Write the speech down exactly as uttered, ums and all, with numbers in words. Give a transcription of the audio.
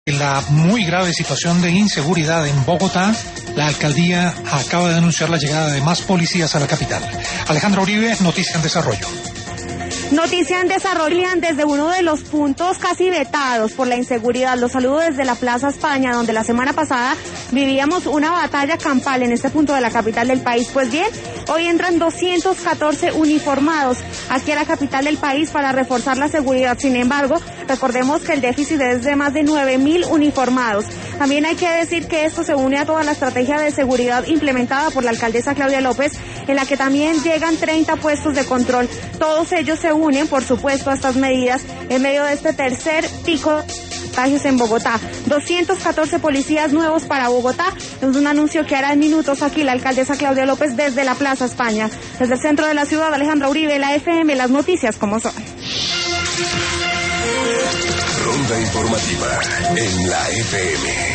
La muy grave situación de inseguridad en Bogotá, la alcaldía acaba de anunciar la llegada de más policías a la capital. Alejandra Uribe, Noticia en Desarrollo. Noticia en desarrollo desde uno de los puntos casi vetados por la inseguridad. Los saludo desde la Plaza España, donde la semana pasada vivíamos una batalla campal en este punto de la capital del país. Pues bien, hoy entran doscientos catorce uniformados aquí a la capital del país para reforzar la seguridad. Sin embargo, recordemos que el déficit es de más de nueve mil uniformados. También hay que decir que esto se une a toda la estrategia de seguridad implementada por la alcaldesa Claudia López, en la que también llegan treinta puestos de control. Todos ellos se unen, por supuesto, a estas medidas en medio de este tercer pico de contagios en Bogotá. doscientos catorce policías nuevos para Bogotá. Es un anuncio que hará en minutos aquí la alcaldesa Claudia López desde la Plaza España. Desde el centro de la ciudad, Alejandra Uribe, la F M, las noticias como son. Ronda informativa en la F M.